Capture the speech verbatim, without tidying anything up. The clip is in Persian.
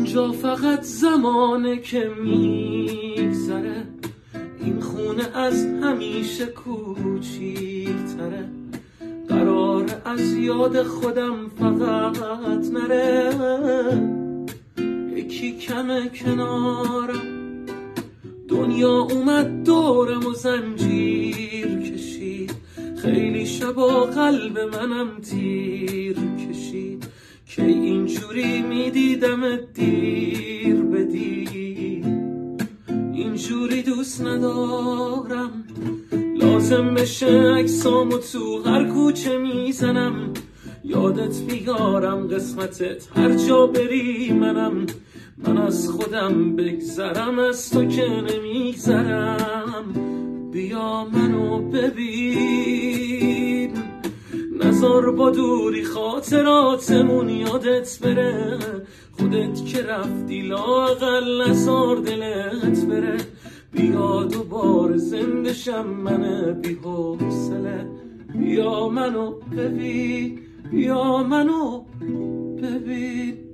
اینجا فقط زمانه که میگذره، این خونه از همیشه کوچیک‌تره، قراره از یاد خودم فقط نره. یکی کمه کنارم، دنیا اومد دورم و زنجیر کشید، خیلی شبا قلب منم تیر کشید، که اینجوری میدیدم دیر به دیر. اینجوری دوست ندارم، لازم بشه عکسامو تو هر کوچه میزنم، یادت بیارم قسمتت هر جا بری منم. من از خودم بگذرم، از تو که نمیگذرم. بیا منو ببین، نزار با دوری خاطراتمون یادت بره، خودت که رفتی لااقل نزار دلت بره. بیا دوباره زنده شم من بی حوصله، بیا منو ببین، بیا منو ببین.